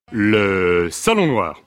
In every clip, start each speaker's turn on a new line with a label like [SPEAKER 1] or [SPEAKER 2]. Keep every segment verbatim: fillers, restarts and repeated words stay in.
[SPEAKER 1] Le Salon Noir.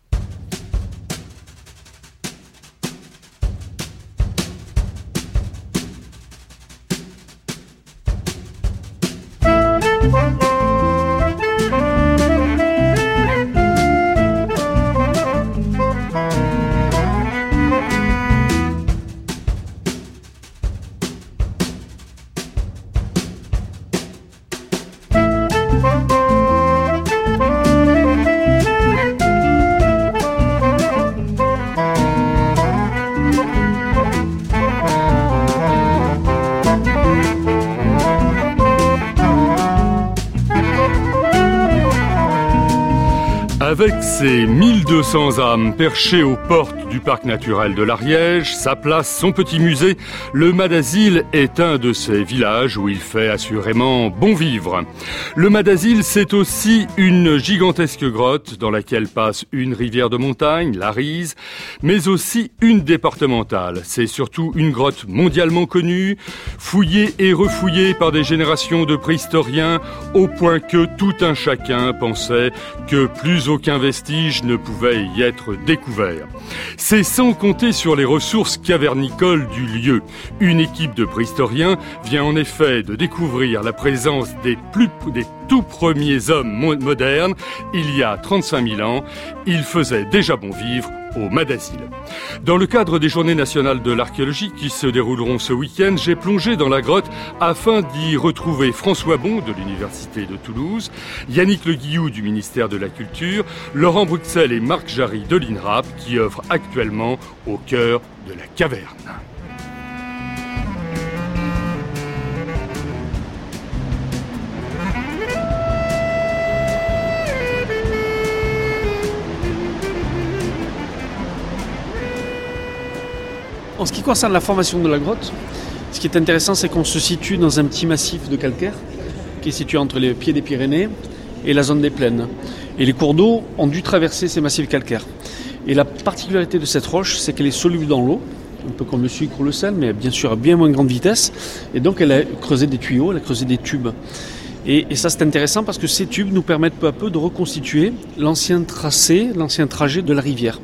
[SPEAKER 1] Avec ses mille deux cents âmes perchées aux portes du parc naturel de l'Ariège, sa place, son petit musée, le Madazil est un de ces villages où il fait assurément bon vivre. Le Madazil, c'est aussi une gigantesque grotte dans laquelle passe une rivière de montagne, la Rise, mais aussi une départementale. C'est surtout une grotte mondialement connue, fouillée et refouillée par des générations de préhistoriens, au point que tout un chacun pensait que plus aucun vestige ne pouvait y être découvert. C'est sans compter sur les ressources cavernicoles du lieu. Une équipe de préhistoriens vient en effet de découvrir la présence des, plus, des tout premiers hommes modernes il y a trente-cinq mille ans. Ils faisaient déjà bon vivre au Madazil. Dans le cadre des Journées nationales de l'archéologie qui se dérouleront ce week-end, j'ai plongé dans la grotte afin d'y retrouver François Bon de l'Université de Toulouse, Yannick Le Guillou du ministère de la Culture, Laurent Bruxelles et Marc Jarry de l'INRAP qui œuvrent actuellement au cœur de la caverne.
[SPEAKER 2] En ce qui concerne la formation de la grotte, ce qui est intéressant, c'est qu'on se situe dans un petit massif de calcaire qui est situé entre les pieds des Pyrénées et la zone des plaines. Et les cours d'eau ont dû traverser ces massifs calcaires. Et la particularité de cette roche, c'est qu'elle est soluble dans l'eau, un peu comme le sucre ou le sel, mais bien sûr à bien moins grande vitesse. Et donc elle a creusé des tuyaux, elle a creusé des tubes. Et, et ça, c'est intéressant parce que ces tubes nous permettent peu à peu de reconstituer l'ancien tracé, l'ancien trajet de la rivière.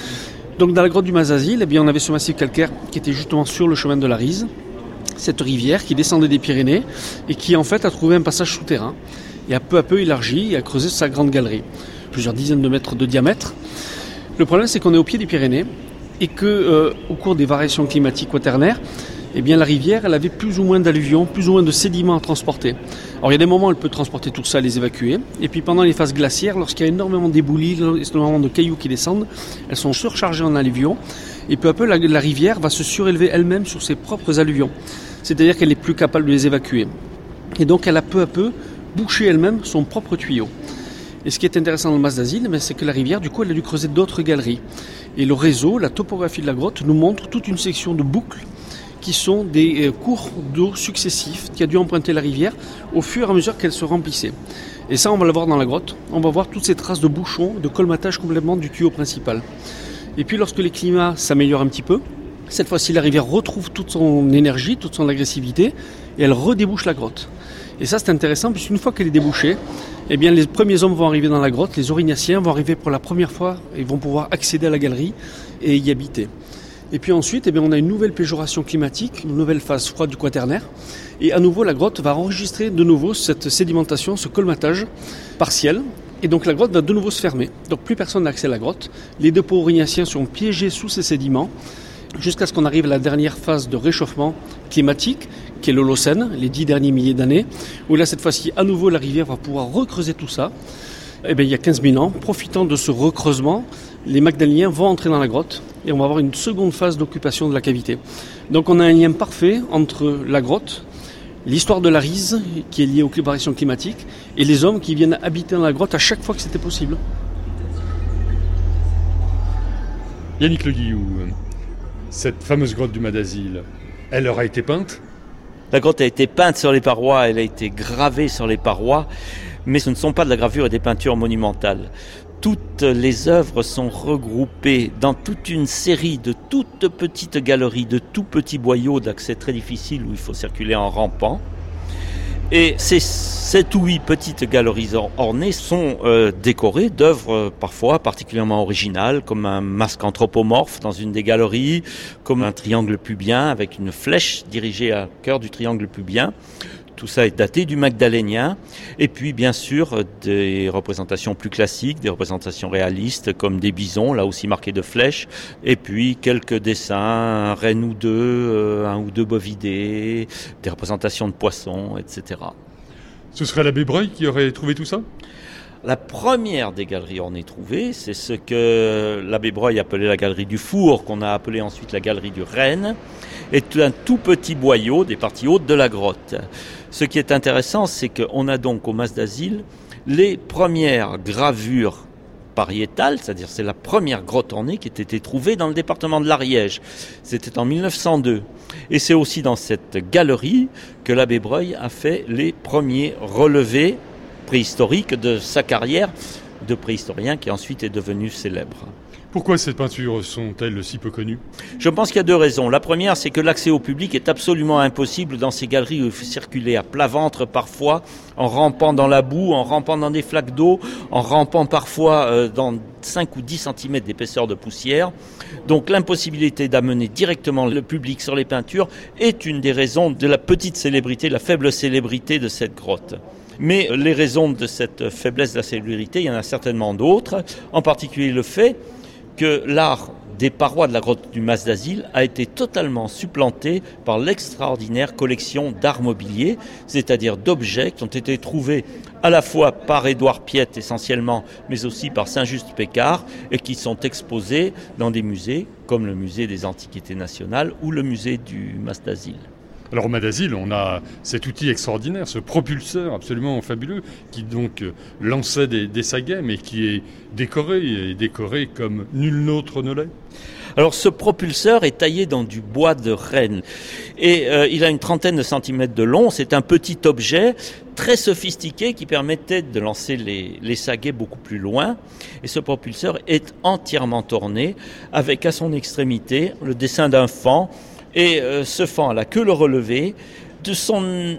[SPEAKER 2] Donc dans la grotte du Madazil, eh bien, on avait ce massif calcaire qui était justement sur le chemin de la Rise, cette rivière qui descendait des Pyrénées et qui en fait a trouvé un passage souterrain et a peu à peu élargi et a creusé sa grande galerie, plusieurs dizaines de mètres de diamètre. Le problème, c'est qu'on est au pied des Pyrénées et que euh, au cours des variations climatiques quaternaires, eh bien, la rivière, elle avait plus ou moins d'alluvions, plus ou moins de sédiments à transporter. Alors il y a des moments où elle peut transporter tout ça et les évacuer. Et puis pendant les phases glaciaires, lorsqu'il y a énormément d'éboulis, énormément de cailloux qui descendent, elles sont surchargées en alluvions. Et peu à peu, la, la rivière va se surélever elle-même sur ses propres alluvions. C'est-à-dire qu'elle n'est plus capable de les évacuer. Et donc elle a peu à peu bouché elle-même son propre tuyau. Et ce qui est intéressant dans le Madazil, c'est que la rivière, du coup, elle a dû creuser d'autres galeries. Et le réseau, la topographie de la grotte, nous montre toute une section de boucles qui sont des cours d'eau successifs qui a dû emprunter la rivière au fur et à mesure qu'elle se remplissait. Et ça, on va le voir dans la grotte. On va voir toutes ces traces de bouchons, de colmatage complètement du tuyau principal. Et puis, lorsque les climats s'améliorent un petit peu, cette fois-ci, la rivière retrouve toute son énergie, toute son agressivité, et elle redébouche la grotte. Et ça, c'est intéressant, puisqu'une fois qu'elle est débouchée, eh bien, les premiers hommes vont arriver dans la grotte, les Aurignaciens vont arriver pour la première fois et vont pouvoir accéder à la galerie et y habiter. Et puis ensuite, eh bien, on a une nouvelle péjoration climatique, une nouvelle phase froide du quaternaire. Et à nouveau, la grotte va enregistrer de nouveau cette sédimentation, ce colmatage partiel. Et donc la grotte va de nouveau se fermer. Donc plus personne n'a accès à la grotte. Les dépôts aurignaciens sont piégés sous ces sédiments jusqu'à ce qu'on arrive à la dernière phase de réchauffement climatique, qui est l'Holocène, les dix derniers milliers d'années, où là, cette fois-ci, à nouveau, la rivière va pouvoir recreuser tout ça. Eh bien, il y a quinze mille ans, profitant de ce recreusement, les Magdaléniens vont entrer dans la grotte et on va avoir une seconde phase d'occupation de la cavité. Donc on a un lien parfait entre la grotte, l'histoire de la Rise, qui est liée aux variations climatiques, et les hommes qui viennent habiter dans la grotte à chaque fois que c'était possible.
[SPEAKER 1] Yannick Le Guillou, cette fameuse grotte du Madazil, elle aura été peinte ?
[SPEAKER 3] La grotte a été peinte sur les parois, elle a été gravée sur les parois, mais ce ne sont pas de la gravure et des peintures monumentales. Toutes les œuvres sont regroupées dans toute une série de toutes petites galeries, de tout petits boyaux d'accès très difficiles où il faut circuler en rampant. Et ces sept ou huit petites galeries ornées sont euh, décorées d'œuvres euh, parfois particulièrement originales, comme un masque anthropomorphe dans une des galeries, comme un triangle pubien avec une flèche dirigée à cœur du triangle pubien. Tout ça est daté du Magdalénien. Et puis, bien sûr, des représentations plus classiques, des représentations réalistes, comme des bisons, là aussi marqués de flèches. Et puis, quelques dessins, un renne ou deux, un ou deux bovidés, des représentations de poissons, et cetera.
[SPEAKER 1] Ce serait l'abbé Breuil qui aurait trouvé tout ça ?
[SPEAKER 3] La première des galeries ornées trouvées, c'est ce que l'abbé Breuil appelait la galerie du Four, qu'on a appelé ensuite la galerie du Renne, est un tout petit boyau des parties hautes de la grotte. Ce qui est intéressant, c'est qu'on a donc au Mas d'Asile les premières gravures pariétales, c'est-à-dire c'est la première grotte ornée qui a été trouvée dans le département de l'Ariège. C'était en mille neuf cent deux. Et c'est aussi dans cette galerie que l'abbé Breuil a fait les premiers relevés préhistorique de sa carrière de préhistorien qui ensuite est devenu célèbre.
[SPEAKER 1] Pourquoi ces peintures sont-elles si peu connues ?
[SPEAKER 3] Je pense qu'il y a deux raisons. La première, c'est que l'accès au public est absolument impossible dans ces galeries où il faut circuler à plat ventre parfois, en rampant dans la boue, en rampant dans des flaques d'eau, en rampant parfois euh, dans cinq ou dix centimètres d'épaisseur de poussière. Donc l'impossibilité d'amener directement le public sur les peintures est une des raisons de la petite célébrité, la faible célébrité de cette grotte. Mais les raisons de cette faiblesse de la célébrité, il y en a certainement d'autres, en particulier le fait que l'art des parois de la grotte du Mas d'Asile a été totalement supplanté par l'extraordinaire collection d'art mobilier, c'est-à-dire d'objets qui ont été trouvés à la fois par Édouard Piette essentiellement, mais aussi par Saint-Just-Pécard, et qui sont exposés dans des musées comme le musée des Antiquités nationales ou le musée du Mas d'Asile.
[SPEAKER 1] Alors au Mas d'Asile, on a cet outil extraordinaire, ce propulseur absolument fabuleux, qui donc lançait des, des saguets, mais qui est décoré, et décoré comme nul autre ne l'est.
[SPEAKER 3] Alors ce propulseur est taillé dans du bois de renne et euh, il a une trentaine de centimètres de long. C'est un petit objet très sophistiqué qui permettait de lancer les, les saguets beaucoup plus loin. Et ce propulseur est entièrement orné avec à son extrémité le dessin d'un faon. Et euh, ce faon a la queue relevée. De son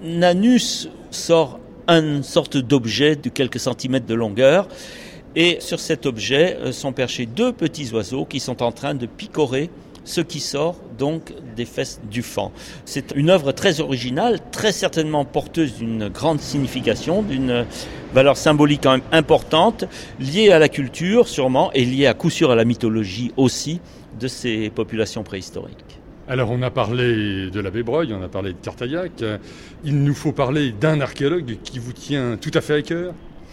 [SPEAKER 3] anus sort une sorte d'objet de quelques centimètres de longueur. Et sur cet objet euh, sont perchés deux petits oiseaux qui sont en train de picorer ce qui sort donc des fesses du faon. C'est une œuvre très originale, très certainement porteuse d'une grande signification, d'une valeur symbolique quand même importante, liée à la culture sûrement et liée à coup sûr à la mythologie aussi de ces populations préhistoriques.
[SPEAKER 1] Alors on a parlé de l'abbé Breuil, on a parlé de Cartaillac. Il nous faut parler d'un archéologue qui vous tient tout à fait à cœur.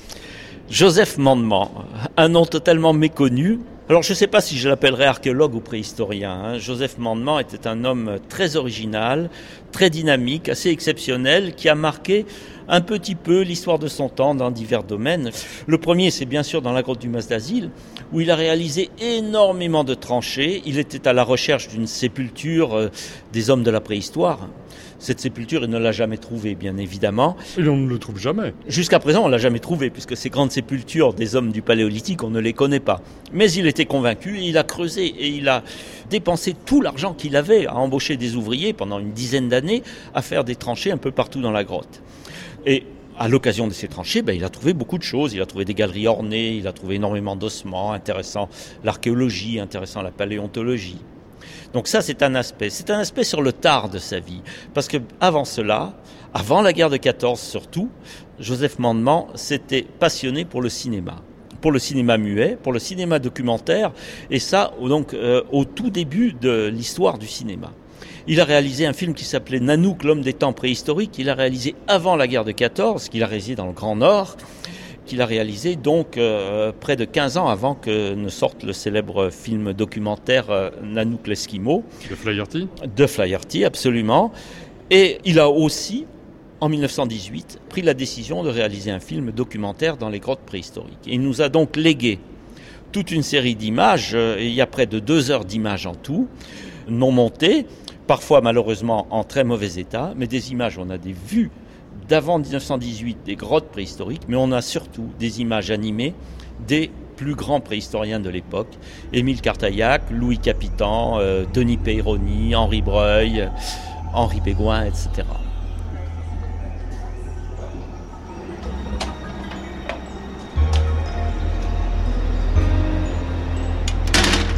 [SPEAKER 3] Joseph Mandement, un nom totalement méconnu. Alors je ne sais pas si je l'appellerais archéologue ou préhistorien. Hein. Joseph Mandement était un homme très original, très dynamique, assez exceptionnel, qui a marqué un petit peu l'histoire de son temps dans divers domaines. Le premier, c'est bien sûr dans la grotte du Mas d'Asile, où il a réalisé énormément de tranchées. Il était à la recherche d'une sépulture euh, des hommes de la préhistoire. Cette sépulture, il ne l'a jamais trouvée, bien évidemment.
[SPEAKER 1] Et on ne le trouve jamais.
[SPEAKER 3] Jusqu'à présent, on ne l'a jamais trouvée, puisque ces grandes sépultures des hommes du Paléolithique, on ne les connaît pas. Mais il était convaincu, et il a creusé, et il a dépensé tout l'argent qu'il avait à embaucher des ouvriers pendant une dizaine d'années, à faire des tranchées un peu partout dans la grotte. Et à l'occasion de ces tranchées, ben, il a trouvé beaucoup de choses. Il a trouvé des galeries ornées, il a trouvé énormément d'ossements, intéressant l'archéologie, intéressant la paléontologie. Donc ça, c'est un aspect. C'est un aspect sur le tard de sa vie. Parce que avant cela, avant la guerre de quatorze surtout, Joseph Mandement s'était passionné pour le cinéma. Pour le cinéma muet, pour le cinéma documentaire. Et ça, donc, euh, au tout début de l'histoire du cinéma. Il a réalisé un film qui s'appelait Nanook, l'homme des temps préhistoriques. Il a réalisé avant la guerre de quatorze, qu'il a réalisé dans le Grand Nord, qu'il a réalisé donc euh, près de quinze ans avant que ne sorte le célèbre film documentaire euh, Nanook l'Esquimau.
[SPEAKER 1] De Flaherty.
[SPEAKER 3] De Flaherty, absolument. Et il a aussi, en dix-neuf cent dix-huit, pris la décision de réaliser un film documentaire dans les grottes préhistoriques. Et il nous a donc légué toute une série d'images, euh, il y a près de deux heures d'images en tout, non montées, parfois malheureusement en très mauvais état, mais des images, on a des vues d'avant dix-neuf cent dix-huit des grottes préhistoriques, mais on a surtout des images animées des plus grands préhistoriens de l'époque, Émile Cartaillac, Louis Capitan, euh, Denis Peyroni, Henri Breuil, Henri Bégoin, et cetera.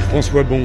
[SPEAKER 1] François Bon,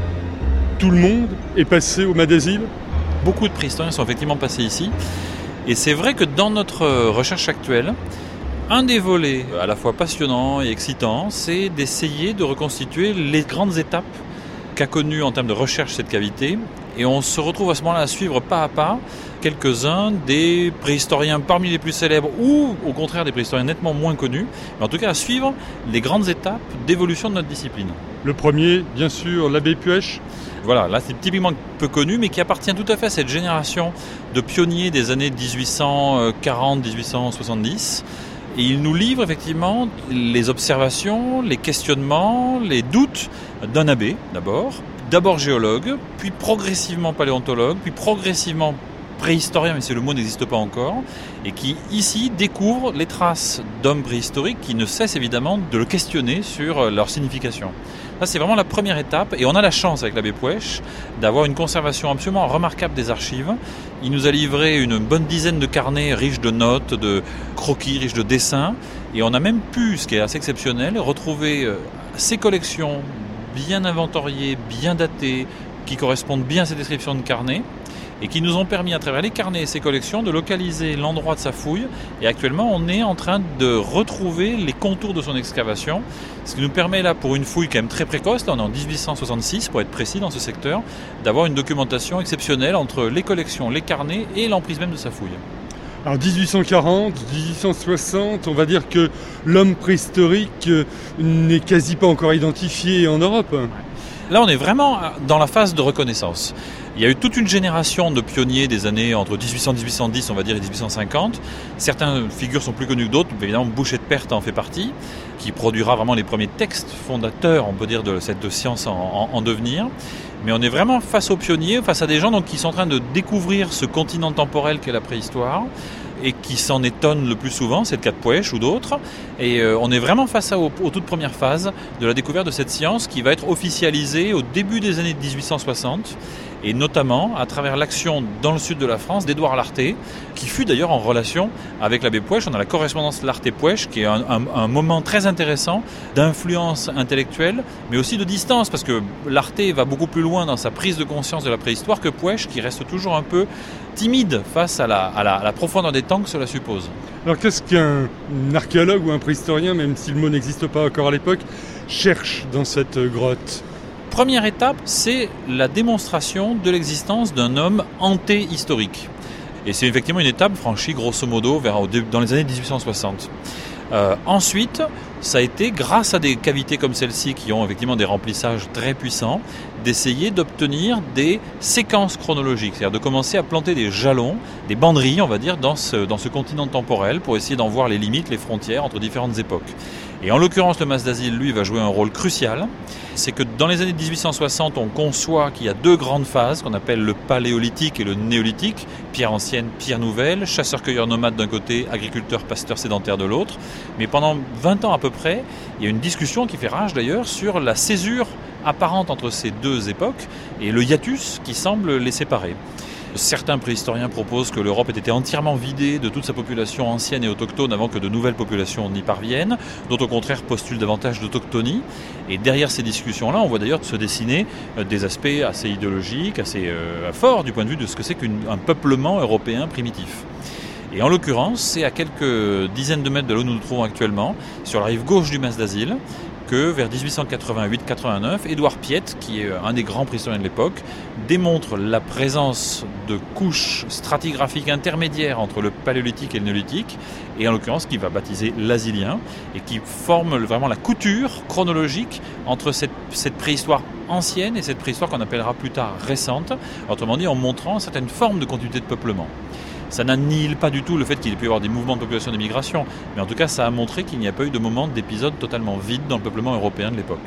[SPEAKER 1] tout le monde est passé au Mas-d'Azil ?
[SPEAKER 4] Beaucoup de préhistoriens sont effectivement passés ici. Et c'est vrai que dans notre recherche actuelle, un des volets à la fois passionnant et excitant, c'est d'essayer de reconstituer les grandes étapes qu'a connues en termes de recherche cette cavité. Et on se retrouve à ce moment-là à suivre pas à pas quelques-uns des préhistoriens parmi les plus célèbres ou au contraire des préhistoriens nettement moins connus, mais en tout cas à suivre les grandes étapes d'évolution de notre discipline.
[SPEAKER 1] Le premier, bien sûr, l'abbé Puech.
[SPEAKER 4] Voilà, là c'est typiquement peu connu, mais qui appartient tout à fait à cette génération de pionniers des années dix-huit cent quarante à dix-huit cent soixante-dix. Et il nous livre effectivement les observations, les questionnements, les doutes d'un abbé d'abord, d'abord géologue, puis progressivement paléontologue, puis progressivement préhistorien, mais c'est le mot n'existe pas encore, et qui ici découvre les traces d'hommes préhistoriques qui ne cessent évidemment de le questionner sur leur signification. Ça, c'est vraiment la première étape, et on a la chance avec l'abbé Puech d'avoir une conservation absolument remarquable des archives. Il nous a livré une bonne dizaine de carnets riches de notes, de croquis, riches de dessins, et on a même pu, ce qui est assez exceptionnel, retrouver ces collections bien inventoriées, bien datées, qui correspondent bien à ces descriptions de carnets, et qui nous ont permis, à travers les carnets et ces collections, de localiser l'endroit de sa fouille. Et actuellement, on est en train de retrouver les contours de son excavation, ce qui nous permet là, pour une fouille quand même très précoce, là on est en dix-huit cent soixante-six pour être précis dans ce secteur, d'avoir une documentation exceptionnelle entre les collections, les carnets et l'emprise même de sa fouille.
[SPEAKER 1] Alors dix-huit cent quarante, dix-huit cent soixante, on va dire que l'homme préhistorique n'est quasi pas encore identifié en Europe.
[SPEAKER 4] Là, on est vraiment dans la phase de reconnaissance. Il y a eu toute une génération de pionniers des années entre dix-huit cents et dix-huit cent dix, on va dire, et dix-huit cent cinquante. Certaines figures sont plus connues que d'autres. Évidemment, Boucher de Perthes en fait partie, qui produira vraiment les premiers textes fondateurs, on peut dire, de cette science en, en, en devenir. Mais on est vraiment face aux pionniers, face à des gens donc, qui sont en train de découvrir ce continent temporel qu'est la préhistoire, et qui s'en étonnent le plus souvent, c'est le cas de Puech ou d'autres. Et euh, on est vraiment face à, aux, aux toutes premières phases de la découverte de cette science qui va être officialisée au début des années dix-huit cent soixante, et notamment à travers l'action dans le sud de la France d'Édouard Lartet, qui fut d'ailleurs en relation avec l'abbé Puech. On a la correspondance Lartet-Puech, qui est un, un, un moment très intéressant d'influence intellectuelle, mais aussi de distance, parce que Lartet va beaucoup plus loin dans sa prise de conscience de la préhistoire que Puech, qui reste toujours un peu timide face à la, à la, à la profondeur des temps que cela suppose.
[SPEAKER 1] Alors qu'est-ce qu'un archéologue ou un préhistorien, même si le mot n'existe pas encore à l'époque, cherche dans cette grotte ?
[SPEAKER 4] Première étape, c'est la démonstration de l'existence d'un homme antéhistorique. Et c'est effectivement une étape franchie grosso modo vers, dans les années dix-huit cent soixante. Euh, ensuite, ça a été, grâce à des cavités comme celle-ci qui ont effectivement des remplissages très puissants, d'essayer d'obtenir des séquences chronologiques, c'est-à-dire de commencer à planter des jalons, des banderilles, on va dire, dans ce, dans ce continent temporel pour essayer d'en voir les limites, les frontières entre différentes époques. Et en l'occurrence, le Mas-d'Azil, lui, va jouer un rôle crucial. C'est que dans les années dix-huit cent soixante, on conçoit qu'il y a deux grandes phases qu'on appelle le paléolithique et le néolithique, pierre ancienne, pierre nouvelle, chasseurs-cueilleurs nomades d'un côté, agriculteurs, pasteurs sédentaires de l'autre. Mais pendant vingt ans à peu près, il y a une discussion qui fait rage d'ailleurs sur la césure apparente entre ces deux époques et le hiatus qui semble les séparer. Certains préhistoriens proposent que l'Europe ait été entièrement vidée de toute sa population ancienne et autochtone avant que de nouvelles populations n'y parviennent. D'autres, au contraire, postulent davantage d'autochtonie. Et derrière ces discussions-là, on voit d'ailleurs se dessiner des aspects assez idéologiques, assez euh, forts du point de vue de ce que c'est qu'un peuplement européen primitif. Et en l'occurrence, c'est à quelques dizaines de mètres de là où nous nous trouvons actuellement, sur la rive gauche du Mas-d'Azil, que vers dix-huit cent quatre-vingt-huit quatre-vingt-neuf, Édouard Piette, qui est un des grands préhistoriens de l'époque, démontre la présence de couches stratigraphiques intermédiaires entre le paléolithique et le néolithique, et en l'occurrence qui va baptiser l'azilien, et qui forme vraiment la couture chronologique entre cette, cette préhistoire ancienne et cette préhistoire qu'on appellera plus tard récente, autrement dit en montrant certaines formes de continuité de peuplement. Ça n'annihile pas du tout le fait qu'il ait pu y avoir des mouvements de population et d'immigration, mais en tout cas ça a montré qu'il n'y a pas eu de moment d'épisode totalement vide dans le peuplement européen de l'époque.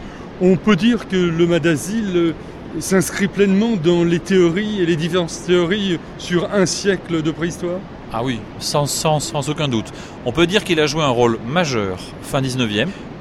[SPEAKER 1] On peut dire que le Mas-d'Azil s'inscrit pleinement dans les théories et les diverses théories sur un siècle de préhistoire ?
[SPEAKER 4] Ah oui, sans, sans, sans aucun doute. On peut dire qu'il a joué un rôle majeur fin dix-neuvième,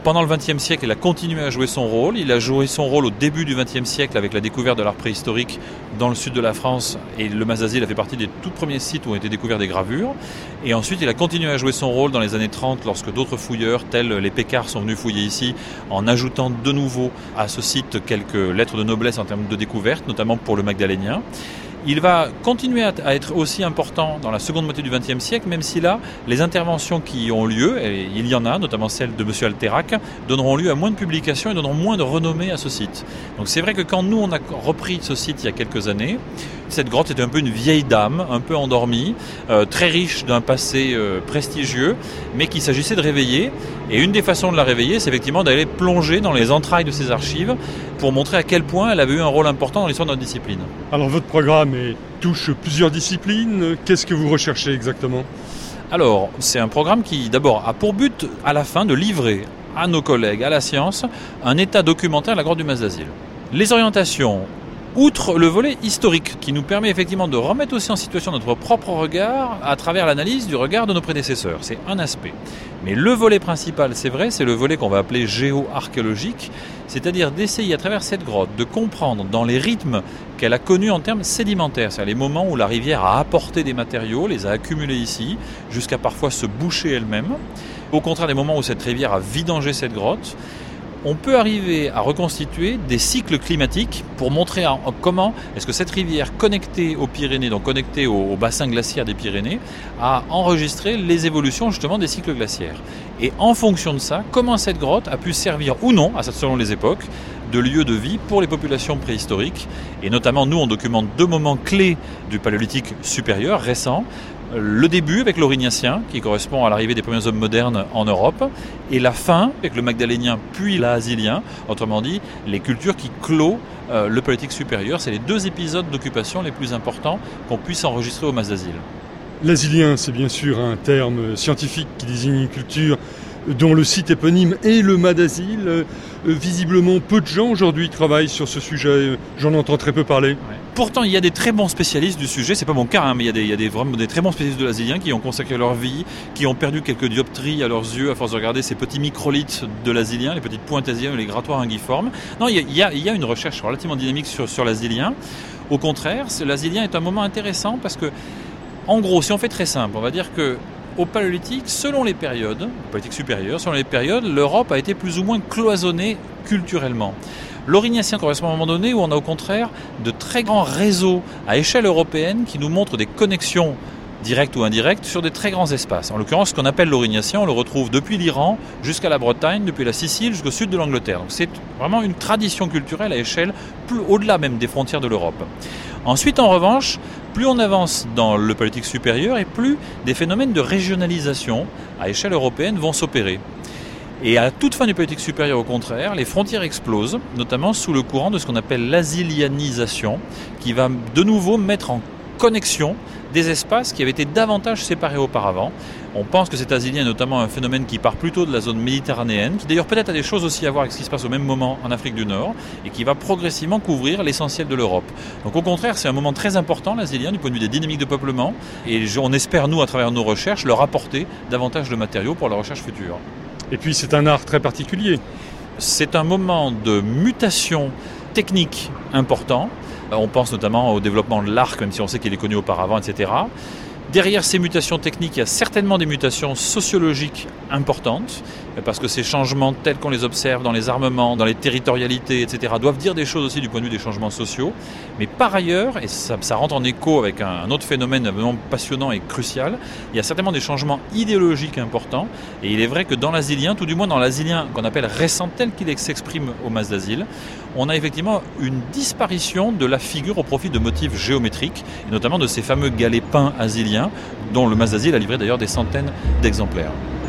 [SPEAKER 4] pendant le vingtième siècle, il a continué à jouer son rôle. Il a joué son rôle au début du vingtième siècle avec la découverte de l'art préhistorique dans le sud de la France. Et le Mas d'Azil a fait partie des tout premiers sites où ont été découvertes des gravures. Et ensuite, il a continué à jouer son rôle dans les années trente lorsque d'autres fouilleurs, tels les Pécards, sont venus fouiller ici en ajoutant de nouveau à ce site quelques lettres de noblesse en termes de découverte, notamment pour le magdalénien. Il va continuer à être aussi important dans la seconde moitié du vingtième siècle, même si là, les interventions qui ont lieu, et il y en a, notamment celle de M. Alterac, donneront lieu à moins de publications et donneront moins de renommée à ce site. Donc c'est vrai que quand nous, on a repris ce site il y a quelques années, cette grotte était un peu une vieille dame, un peu endormie, euh, très riche d'un passé euh, prestigieux, mais qu'il s'agissait de réveiller. Et une des façons de la réveiller, c'est effectivement d'aller plonger dans les entrailles de ses archives pour montrer à quel point elle avait eu un rôle important dans l'histoire de notre discipline.
[SPEAKER 1] Alors votre programme est, touche plusieurs disciplines. Qu'est-ce que vous recherchez exactement ?
[SPEAKER 4] Alors, c'est un programme qui d'abord a pour but à la fin de livrer à nos collègues, à la science, un état documentaire de la grotte du Mas d'Azil. Les orientations, outre le volet historique qui nous permet effectivement de remettre aussi en situation notre propre regard à travers l'analyse du regard de nos prédécesseurs, c'est un aspect. Mais le volet principal, c'est vrai, c'est le volet qu'on va appeler géo-archéologique, c'est-à-dire d'essayer à travers cette grotte de comprendre dans les rythmes qu'elle a connus en termes sédimentaires, c'est-à-dire les moments où la rivière a apporté des matériaux, les a accumulés ici, jusqu'à parfois se boucher elle-même. Au contraire des moments où cette rivière a vidangé cette grotte, on peut arriver à reconstituer des cycles climatiques pour montrer en, en comment est-ce que cette rivière connectée aux Pyrénées, donc connectée au, au bassin glaciaire des Pyrénées, a enregistré les évolutions justement des cycles glaciaires. Et en fonction de ça, comment cette grotte a pu servir ou non, selon les époques, de lieu de vie pour les populations préhistoriques. Et notamment, nous, on documente deux moments clés du paléolithique supérieur, récent. Le début avec l'Aurignacien, qui correspond à l'arrivée des premiers hommes modernes en Europe, et la fin avec le magdalénien puis l'azilien, autrement dit, les cultures qui clôt euh, le paléolithique supérieur. C'est les deux épisodes d'occupation les plus importants qu'on puisse enregistrer au Mas d'Azil.
[SPEAKER 1] L'azilien, c'est bien sûr un terme scientifique qui désigne une culture dont le site éponyme est le Mas d'Azil. Euh, visiblement, peu de gens aujourd'hui travaillent sur ce sujet. J'en entends très peu parler.
[SPEAKER 4] Ouais. Pourtant, il y a des très bons spécialistes du sujet. C'est pas mon cas, hein, mais il y a, des, il y a des, vraiment des très bons spécialistes de l'azilien qui ont consacré leur vie, qui ont perdu quelques dioptries à leurs yeux à force de regarder ces petits microlithes de l'azilien, les petites pointes aziliennes, les grattoirs unguiformes. Non, il y a, il y a, il y a une recherche relativement dynamique sur, sur l'azilien. Au contraire, l'azilien est un moment intéressant parce que, en gros, si on fait très simple, on va dire que au paléolithique, selon les périodes, au paléolithique supérieur, selon les périodes, l'Europe a été plus ou moins cloisonnée culturellement. L'Aurignacien correspond à un moment donné où on a au contraire de très grands réseaux à échelle européenne qui nous montrent des connexions directes ou indirectes sur des très grands espaces. En l'occurrence, ce qu'on appelle l'Aurignacien, on le retrouve depuis l'Iran jusqu'à la Bretagne, depuis la Sicile jusqu'au sud de l'Angleterre. Donc c'est vraiment une tradition culturelle à échelle plus au-delà même des frontières de l'Europe. Ensuite, en revanche, plus on avance dans le paléolithique supérieur et plus des phénomènes de régionalisation à échelle européenne vont s'opérer. Et à la toute fin du paléolithique supérieur, au contraire, les frontières explosent, notamment sous le courant de ce qu'on appelle l'azilianisation, qui va de nouveau mettre en connexion des espaces qui avaient été davantage séparés auparavant. On pense que cet azilien est notamment un phénomène qui part plutôt de la zone méditerranéenne, qui d'ailleurs peut-être a des choses aussi à voir avec ce qui se passe au même moment en Afrique du Nord, et qui va progressivement couvrir l'essentiel de l'Europe. Donc au contraire, c'est un moment très important, l'azilien, du point de vue des dynamiques de peuplement, et on espère, nous, à travers nos recherches, leur apporter davantage de matériaux pour la recherche future.
[SPEAKER 1] Et puis c'est un art très particulier.
[SPEAKER 4] C'est un moment de mutation technique important. On pense notamment au développement de l'arc, même si on sait qu'il est connu auparavant, et cetera. Derrière ces mutations techniques, il y a certainement des mutations sociologiques importantes, parce que ces changements tels qu'on les observe dans les armements, dans les territorialités, et cetera, doivent dire des choses aussi du point de vue des changements sociaux. Mais par ailleurs, et ça, ça rentre en écho avec un, un autre phénomène vraiment passionnant et crucial, il y a certainement des changements idéologiques importants. Et il est vrai que dans l'azilien, tout du moins dans l'azilien qu'on appelle récent tel qu'il s'exprime au Mas d'Azil, on a effectivement une disparition de la figure au profit de motifs géométriques, et notamment de ces fameux galets peints aziliens, dont le Mas d'Azil a livré d'ailleurs des centaines d'exemplaires.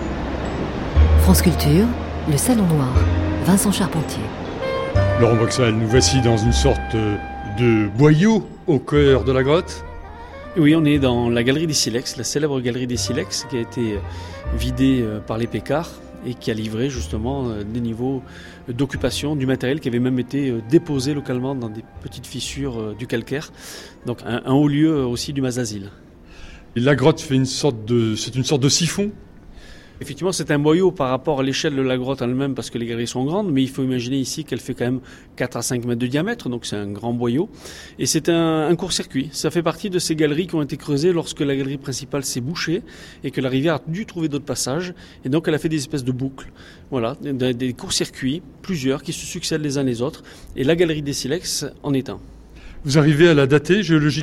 [SPEAKER 5] France Culture, le Salon Noir, Vincent Charpentier.
[SPEAKER 1] Laurent Boxall, nous voici dans une sorte de boyau au cœur de la grotte.
[SPEAKER 2] Oui, on est dans la galerie des Silex, la célèbre galerie des Silex, qui a été vidée par les Pécards et qui a livré justement des niveaux d'occupation du matériel qui avait même été déposé localement dans des petites fissures du calcaire. Donc un, un haut lieu aussi du Mas d'Azil.
[SPEAKER 1] Et la grotte fait une sorte de, c'est une sorte de siphon.
[SPEAKER 2] Effectivement, c'est un boyau par rapport à l'échelle de la grotte elle-même parce que les galeries sont grandes, mais il faut imaginer ici qu'elle fait quand même quatre à cinq mètres de diamètre, donc c'est un grand boyau. Et c'est un, un court-circuit. Ça fait partie de ces galeries qui ont été creusées lorsque la galerie principale s'est bouchée et que la rivière a dû trouver d'autres passages. Et donc elle a fait des espèces de boucles. Voilà, des, des courts-circuits, plusieurs, qui se succèdent les uns les autres. Et la galerie des Silex en est un.
[SPEAKER 1] Vous arrivez à la dater géologiquement ?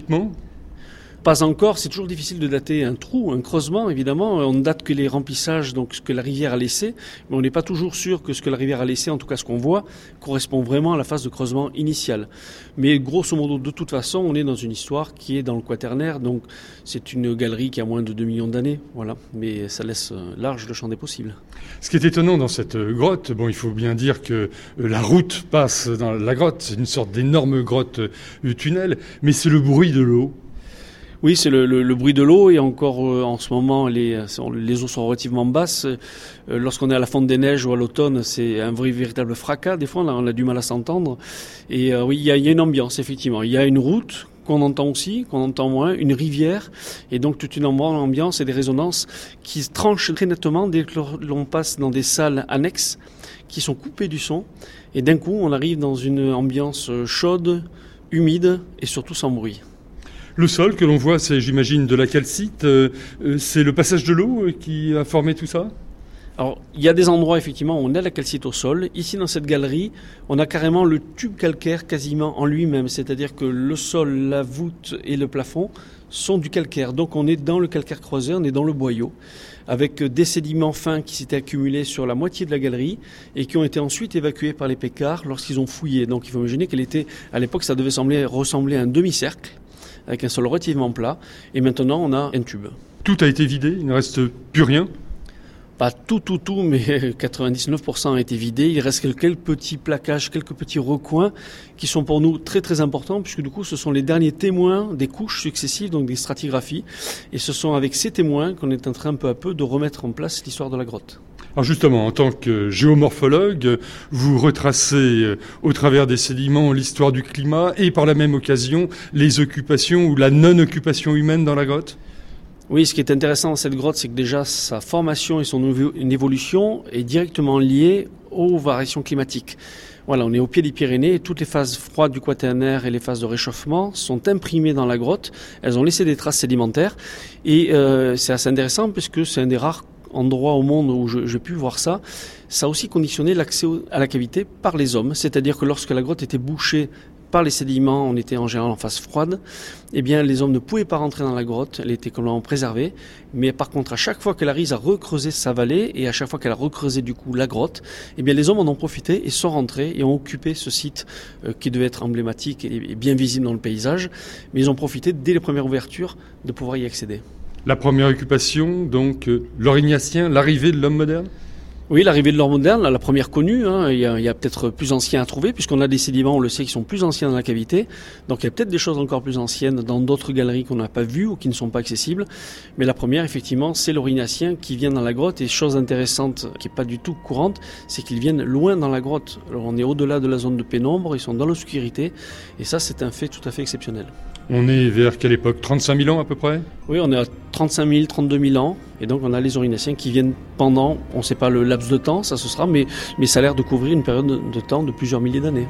[SPEAKER 2] Pas encore, c'est toujours difficile de dater un trou, un creusement évidemment. On ne date que les remplissages, donc ce que la rivière a laissé, mais on n'est pas toujours sûr que ce que la rivière a laissé, en tout cas ce qu'on voit, correspond vraiment à la phase de creusement initiale. Mais grosso modo, de toute façon, on est dans une histoire qui est dans le Quaternaire, donc c'est une galerie qui a moins de deux millions d'années, voilà. Mais ça laisse large le champ des possibles.
[SPEAKER 1] Ce qui est étonnant dans cette grotte, bon, il faut bien dire que la route passe dans la grotte, c'est une sorte d'énorme grotte tunnel, mais c'est le bruit de l'eau.
[SPEAKER 2] Oui, c'est le, le, le bruit de l'eau et encore euh, en ce moment les, les eaux sont relativement basses. Euh, lorsqu'on est à la fonte des neiges ou à l'automne, c'est un vrai véritable fracas. Des fois, on a, on a du mal à s'entendre. Et euh, oui, il y a, il y a une ambiance effectivement. Il y a une route qu'on entend aussi, qu'on entend moins, une rivière et donc toute une ambiance et des résonances qui tranchent très nettement dès que l'on passe dans des salles annexes qui sont coupées du son. Et d'un coup, on arrive dans une ambiance chaude, humide et surtout sans bruit.
[SPEAKER 1] Le sol que l'on voit, c'est, j'imagine, de la calcite. Euh, c'est le passage de l'eau qui a formé tout ça ?
[SPEAKER 2] Alors, il y a des endroits, effectivement, où on a la calcite au sol. Ici, dans cette galerie, on a carrément le tube calcaire quasiment en lui-même. C'est-à-dire que le sol, la voûte et le plafond sont du calcaire. Donc, on est dans le calcaire creusé, on est dans le boyau, avec des sédiments fins qui s'étaient accumulés sur la moitié de la galerie et qui ont été ensuite évacués par les pécards lorsqu'ils ont fouillé. Donc, il faut imaginer qu'elle était, à l'époque, ça devait sembler, ressembler à un demi-cercle, avec un sol relativement plat, et maintenant on a un tube.
[SPEAKER 1] Tout a été vidé, il ne reste plus rien ?
[SPEAKER 2] Pas tout, tout, tout, mais quatre-vingt-dix-neuf pour cent a été vidé. Il reste quelques petits plaquages, quelques petits recoins qui sont pour nous très très importants, puisque du coup ce sont les derniers témoins des couches successives, donc des stratigraphies, et ce sont avec ces témoins qu'on est en train peu à peu de remettre en place l'histoire de la grotte.
[SPEAKER 1] Alors justement, en tant que géomorphologue, vous retracez au travers des sédiments l'histoire du climat et par la même occasion les occupations ou la non-occupation humaine dans la grotte ?
[SPEAKER 2] Oui, ce qui est intéressant dans cette grotte, c'est que déjà sa formation et son évolution est directement liée aux variations climatiques. Voilà, on est au pied des Pyrénées et toutes les phases froides du Quaternaire et les phases de réchauffement sont imprimées dans la grotte. Elles ont laissé des traces sédimentaires et euh, c'est assez intéressant puisque c'est un des rares endroit au monde où je, j'ai pu voir ça. Ça a aussi conditionné l'accès à la cavité par les hommes, c'est-à-dire que lorsque la grotte était bouchée par les sédiments, on était en général en phase froide, eh bien les hommes ne pouvaient pas rentrer dans la grotte, elle était complètement préservée, mais par contre à chaque fois que la Rise a recreusé sa vallée et à chaque fois qu'elle a recreusé du coup la grotte, eh bien les hommes en ont profité et sont rentrés et ont occupé ce site euh, qui devait être emblématique et, et bien visible dans le paysage, mais ils ont profité dès les premières ouvertures de pouvoir y accéder.
[SPEAKER 1] La première occupation, donc, euh, l'Aurignacien, l'arrivée de l'homme moderne ?
[SPEAKER 2] Oui, l'arrivée de l'homme moderne, la première connue, hein, il y a, il y a peut-être plus anciens à trouver, puisqu'on a des sédiments, on le sait, qui sont plus anciens dans la cavité. Donc il y a peut-être des choses encore plus anciennes dans d'autres galeries qu'on n'a pas vues ou qui ne sont pas accessibles. Mais la première, effectivement, c'est l'Aurignacien qui vient dans la grotte. Et chose intéressante, qui n'est pas du tout courante, c'est qu'ils viennent loin dans la grotte. Alors on est au-delà de la zone de pénombre, ils sont dans l'obscurité. Et ça, c'est un fait tout à fait exceptionnel.
[SPEAKER 1] On est vers quelle époque ? trente-cinq mille ans à peu près ?
[SPEAKER 2] Oui, on est à trente-cinq mille, trente-deux mille ans. Et donc on a les Aurignacien qui viennent pendant, on ne sait pas le laps de temps, ça ce sera, mais, mais ça a l'air de couvrir une période de temps de plusieurs milliers d'années.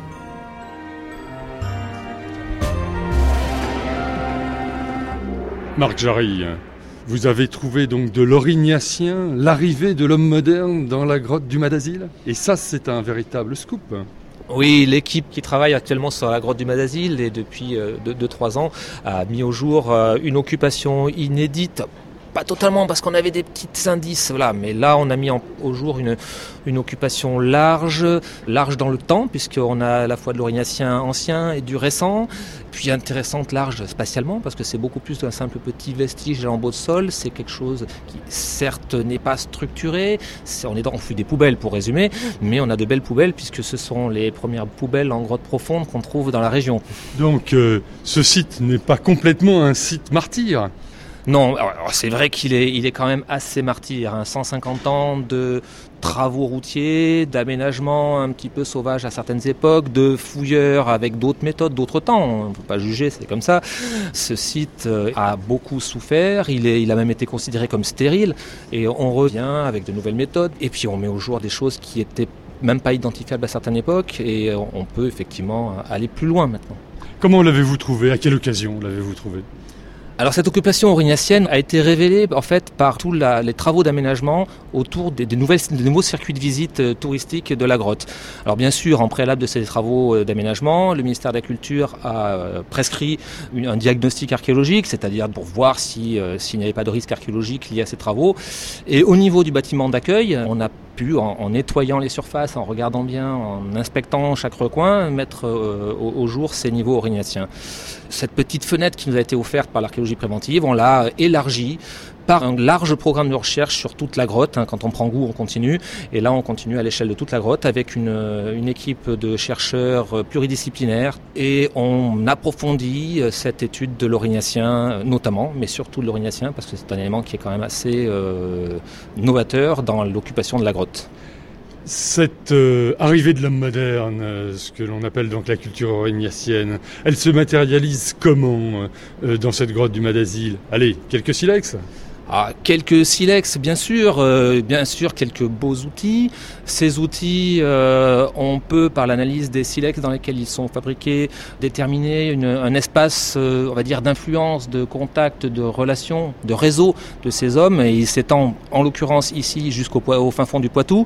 [SPEAKER 1] Marc Jarry, vous avez trouvé donc de l'Aurignacien, l'arrivée de l'homme moderne dans la grotte du Madasil ? Et ça, c'est un véritable scoop.
[SPEAKER 6] Oui, l'équipe qui travaille actuellement sur la grotte du Madasil et depuis deux trois ans a mis au jour une occupation inédite. Pas totalement parce qu'on avait des petits indices, voilà. Mais là on a mis en, au jour une, une occupation large, large dans le temps, puisqu'on a à la fois de l'Aurignacien ancien et du récent, puis intéressante, large spatialement, parce que c'est beaucoup plus qu'un simple petit vestige en beau de sol. C'est quelque chose qui certes n'est pas structuré, c'est, on est dans, on fait des poubelles pour résumer, mais on a de belles poubelles puisque ce sont les premières poubelles en grotte profonde qu'on trouve dans la région.
[SPEAKER 1] Donc euh, ce site n'est pas complètement un site martyr.
[SPEAKER 6] Non, alors c'est vrai qu'il est, il est quand même assez martyr, hein. cent cinquante ans de travaux routiers, d'aménagements un petit peu sauvages à certaines époques, de fouilleurs avec d'autres méthodes, d'autres temps. On ne peut pas juger, c'est comme ça. Ce site a beaucoup souffert, il, est, il a même été considéré comme stérile, et on revient avec de nouvelles méthodes, et puis on met au jour des choses qui étaient même pas identifiables à certaines époques, et on peut effectivement aller plus loin maintenant.
[SPEAKER 1] Comment l'avez-vous trouvé ? À quelle occasion l'avez-vous trouvé ?
[SPEAKER 6] Alors cette occupation aurignacienne a été révélée en fait par tous les travaux d'aménagement autour des, des, nouvelles, des nouveaux circuits de visite euh, touristiques de la grotte. Alors bien sûr, en préalable de ces travaux euh, d'aménagement, le ministère de la Culture a euh, prescrit une, un diagnostic archéologique, c'est-à-dire pour voir si, euh, s'il n'y avait pas de risque archéologique lié à ces travaux. Et au niveau du bâtiment d'accueil, on a pu, en, en nettoyant les surfaces, en regardant bien, en inspectant chaque recoin, mettre euh, au, au jour ces niveaux aurignatiens. Cette petite fenêtre qui nous a été offerte par l'archéologie préventive, on l'a élargie par un large programme de recherche sur toute la grotte. Hein. Quand on prend goût, on continue. Et là, on continue à l'échelle de toute la grotte avec une, une équipe de chercheurs pluridisciplinaires. Et on approfondit cette étude de l'Aurignacien, notamment, mais surtout de l'Aurignacien, parce que c'est un élément qui est quand même assez euh, novateur dans l'occupation de la grotte.
[SPEAKER 1] Cette euh, arrivée de l'homme moderne, euh, ce que l'on appelle donc la culture aurignatienne, elle se matérialise comment euh, dans cette grotte du Madasil ? Allez, quelques silex ?
[SPEAKER 6] Ah, quelques silex, bien sûr, euh, bien sûr, quelques beaux outils. Ces outils, euh, on peut, par l'analyse des silex dans lesquels ils sont fabriqués, déterminer une, un espace, euh, on va dire, d'influence, de contact, de relation, de réseau de ces hommes. Et il s'étend, en l'occurrence, ici, jusqu'au au fin fond du Poitou.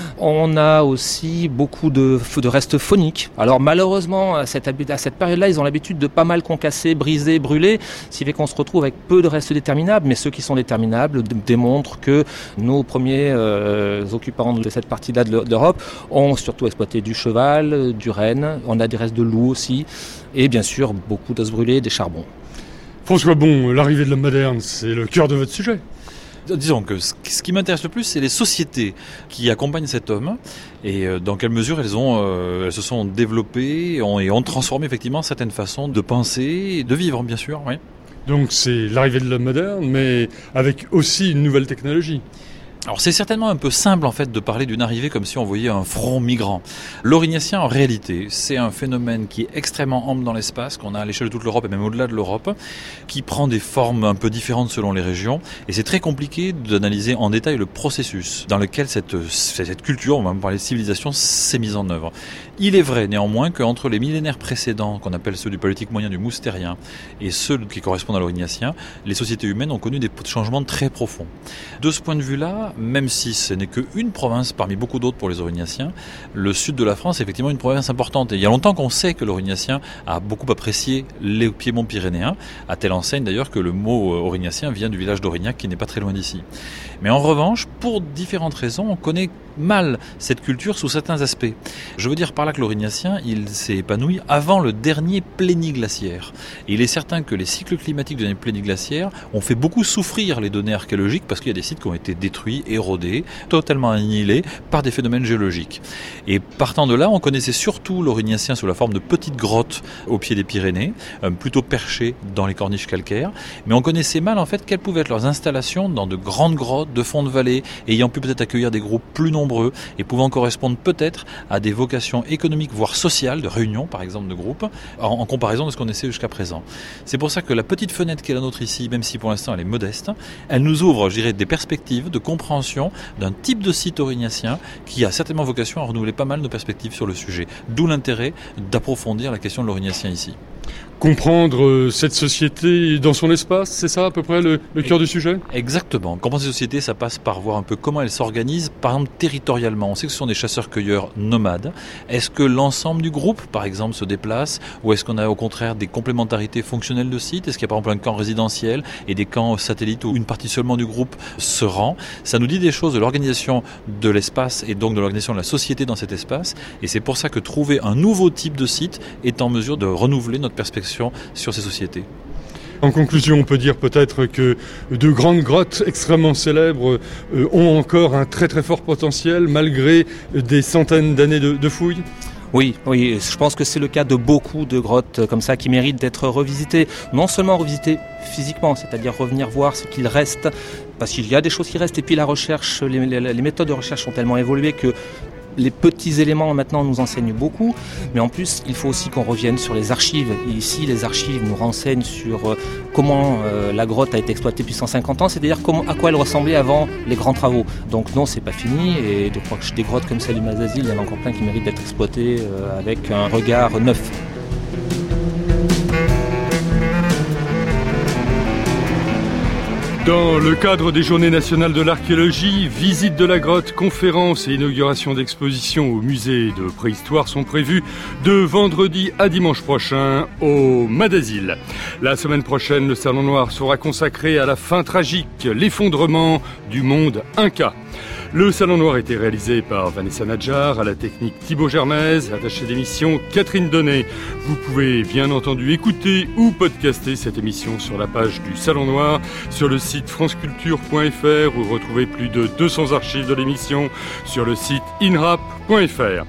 [SPEAKER 6] On a aussi beaucoup de, de restes phoniques. Alors, malheureusement, à cette, à cette période-là, ils ont l'habitude de pas mal concasser, briser, brûler, ce qui fait qu'on se retrouve avec peu de restes déterminables, mais ceux qui sont déterminables démontrent que nos premiers euh, occupants de cette partie-là de l'Europe ont surtout exploité du cheval, du renne, on a des restes de loup aussi, et bien sûr beaucoup d'os brûlés, des charbons.
[SPEAKER 1] François Bon, l'arrivée de l'homme moderne, c'est le cœur de votre sujet.
[SPEAKER 4] Disons que ce qui m'intéresse le plus, c'est les sociétés qui accompagnent cet homme et dans quelle mesure elles, ont, euh, elles se sont développées et ont, et ont transformé effectivement certaines façons de penser et de vivre, bien sûr. Oui.
[SPEAKER 1] Donc c'est l'arrivée de l'homme moderne, mais avec aussi une nouvelle technologie.
[SPEAKER 4] Alors c'est certainement un peu simple en fait de parler d'une arrivée comme si on voyait un front migrant. L'Aurignacien en réalité c'est un phénomène qui est extrêmement ample dans l'espace, qu'on a à l'échelle de toute l'Europe et même au-delà de l'Europe, qui prend des formes un peu différentes selon les régions et c'est très compliqué d'analyser en détail le processus dans lequel cette, cette culture, on va même parler de civilisation, s'est mise en œuvre. Il est vrai néanmoins qu'entre les millénaires précédents, qu'on appelle ceux du paléolithique moyen, du moustérien, et ceux qui correspondent à l'Aurignacien, les sociétés humaines ont connu des changements très profonds. De ce point de vue-là, même si ce n'est qu'une province parmi beaucoup d'autres pour les Aurignatiens, le sud de la France est effectivement une province importante. Et il y a longtemps qu'on sait que l'Aurignacien a beaucoup apprécié les piémonts pyrénéens, à telle enseigne d'ailleurs que le mot Aurignacien vient du village d'Aurignac qui n'est pas très loin d'ici. Mais en revanche, pour différentes raisons, on connaît mal cette culture sous certains aspects. Je veux dire par là que l'Aurignacien, il s'est épanoui avant le dernier pléniglaciaire. Et il est certain que les cycles climatiques du dernier pléniglaciaire ont fait beaucoup souffrir les données archéologiques parce qu'il y a des sites qui ont été détruits, érodés, totalement annihilés par des phénomènes géologiques. Et partant de là, on connaissait surtout l'Aurignacien sous la forme de petites grottes au pied des Pyrénées, plutôt perchées dans les corniches calcaires. Mais on connaissait mal en fait quelles pouvaient être leurs installations dans de grandes grottes de fond de vallée, ayant pu peut-être accueillir des groupes plus nombreux et pouvant correspondre peut-être à des vocations économiques, voire sociales, de réunions par exemple de groupes, en, en comparaison de ce qu'on essaie jusqu'à présent. C'est pour ça que la petite fenêtre qui est la nôtre ici, même si pour l'instant elle est modeste, elle nous ouvre, je dirais, des perspectives de compréhension d'un type de site aurignacien qui a certainement vocation à renouveler pas mal nos perspectives sur le sujet. D'où l'intérêt d'approfondir la question de l'Aurignacien ici.
[SPEAKER 1] Comprendre cette société dans son espace, c'est ça à peu près le, le cœur du sujet ?
[SPEAKER 4] Exactement. Comprendre cette société, ça passe par voir un peu comment elle s'organise, par exemple territorialement. On sait que ce sont des chasseurs-cueilleurs nomades. Est-ce que l'ensemble du groupe, par exemple, se déplace ? Ou est-ce qu'on a au contraire des complémentarités fonctionnelles de sites ? Est-ce qu'il y a par exemple un camp résidentiel et des camps satellites où une partie seulement du groupe se rend ? Ça nous dit des choses de l'organisation de l'espace et donc de l'organisation de la société dans cet espace. Et c'est pour ça que trouver un nouveau type de site est en mesure de renouveler notre perspective sur ces sociétés.
[SPEAKER 1] En conclusion, on peut dire peut-être que de grandes grottes extrêmement célèbres euh, ont encore un très très fort potentiel malgré des centaines d'années de, de fouilles.
[SPEAKER 6] Oui, oui, je pense que c'est le cas de beaucoup de grottes comme ça qui méritent d'être revisitées. Non seulement revisitées physiquement, c'est-à-dire revenir voir ce qu'il reste, parce qu'il y a des choses qui restent, et puis la recherche, les, les, les méthodes de recherche sont tellement évoluées que les petits éléments maintenant nous enseignent beaucoup, mais en plus il faut aussi qu'on revienne sur les archives. Et ici les archives nous renseignent sur euh, comment euh, la grotte a été exploitée depuis cent cinquante ans, c'est-à-dire comment, à quoi elle ressemblait avant les grands travaux. Donc non, c'est pas fini, et je crois que des grottes comme celle du Madazil, il y en a encore plein qui méritent d'être exploitées euh, avec un regard neuf.
[SPEAKER 1] Dans le cadre des Journées nationales de l'archéologie, visite de la grotte, conférences et inauguration d'expositions au musée de préhistoire sont prévues de vendredi à dimanche prochain au Madazil. La semaine prochaine, le Salon Noir sera consacré à la fin tragique, l'effondrement du monde Inca. Le Salon Noir a été réalisé par Vanessa Nadjar, à la technique Thibaut Germaise, attaché d'émission Catherine Donnet. Vous pouvez bien entendu écouter ou podcaster cette émission sur la page du Salon Noir, sur le site franceculture point f r, où vous retrouvez plus de deux cents archives de l'émission, sur le site inrap point f r.